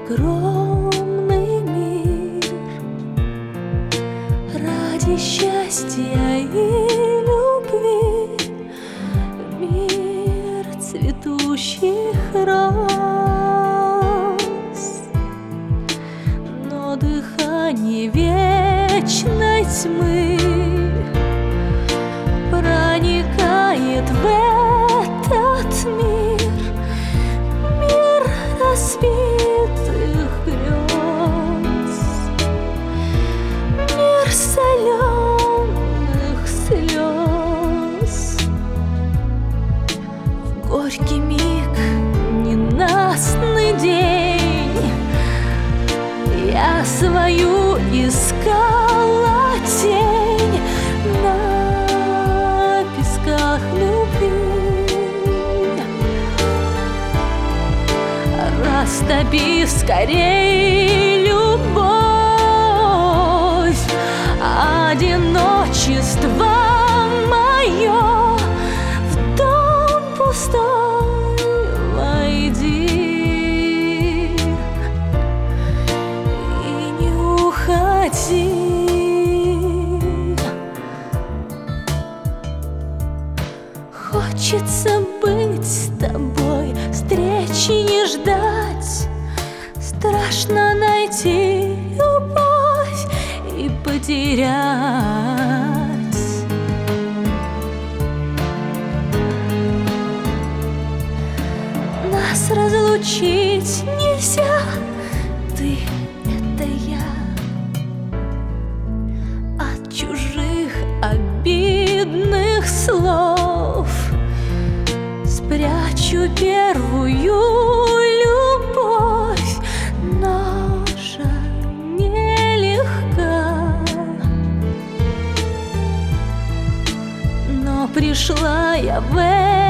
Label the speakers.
Speaker 1: огромный мир ради счастья и любви, мир цветущих роз. Но дыхание вечной тьмы проникает в этот мир, мир разбитых грез, мир соленых слез. В горький миг, ненастный день, я свою искала тень на песках любви. Растопи скорей любовь, одиночество мое, в дом пустой войди и не уходи. Хочется быть с тобой, встречи не ждать. Страшно найти любовь и потерять. Нас разлучить нельзя, ты — это я. От чужих обидных слов спрячу первую любовь, но же нелегка. Но пришла я в